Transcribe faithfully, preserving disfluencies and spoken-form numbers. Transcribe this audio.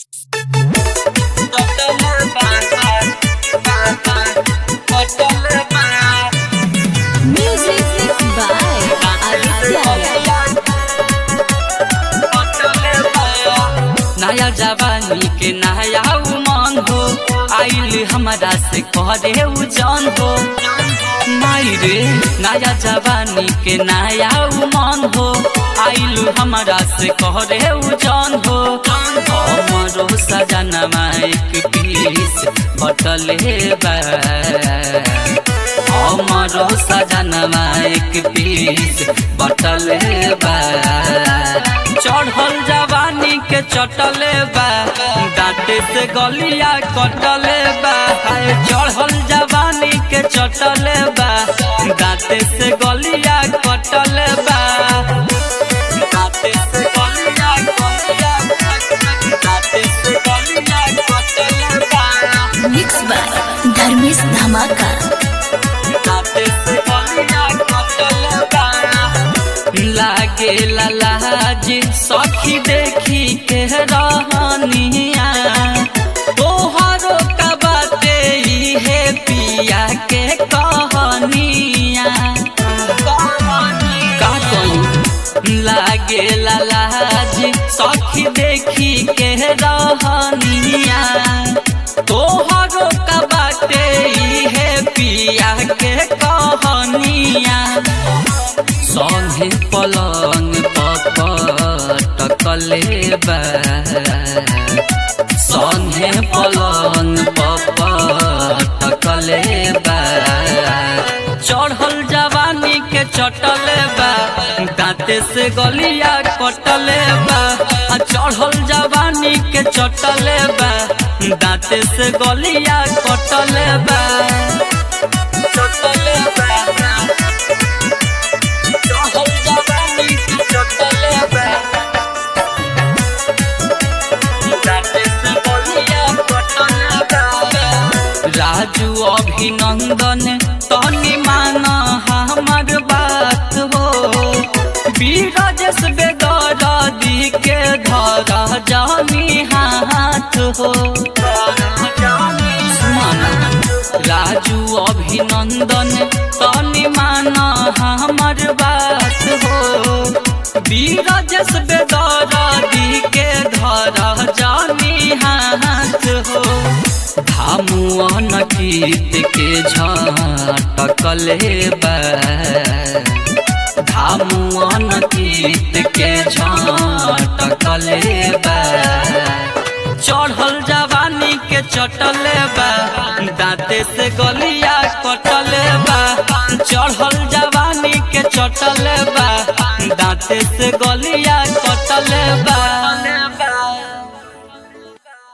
नया जवानी के नया उमंग हो आइल हमरा से करे उजान हो माई रे। नया जवानी के नया उमंग हो आइल हमरा से करे उजान हो। हमरो सजनमा एक पीस बटले बा हमरो सजनमा एक पीस बटले बा। चढ़ल जवानी के चटले बा दांते से गलिया कटले बा। चढ़ल जवानी के चटले बा दांते से गलिया कटले बा। दांते से गलिया गलिया दांते से गलिया कटले बा। मिक्स बाय धर्मेश धमाका। दांते से गलिया कटले बा। लागे लाज सखी देखी के रहनिया तोहरो का बाते है पिया के कहनिया का कहूं। लागे लाज सखी देखी के रहनिया तोहरो का बाते है पिया के कहनिया। संगे पलंग पटकले बा संगे पलंग पटकले बा। चढ़ल जवानी के चटले बा दांते से गलिया कटले बा। चढ़ल जवानी के चटले बा दांते से गलिया कटले बा चटले बा। राजू अभिनंदन तनी माना हमार बात हो। बीरजस बेदर्दी के धर जानी हाथ हो। राजू अभिनंदन तनी माना हमार बात हो। बीरजस बेदर्दी के धर जानी हाथ हो। धामुअन गीत के झटकले बा धामुअन गीत के झटकले बा। चढ़ल जवानी के चटले बा दांते से गलिया कटले बा। चढ़ल जवानी के चटले बा दांते से गलिया कटले बा।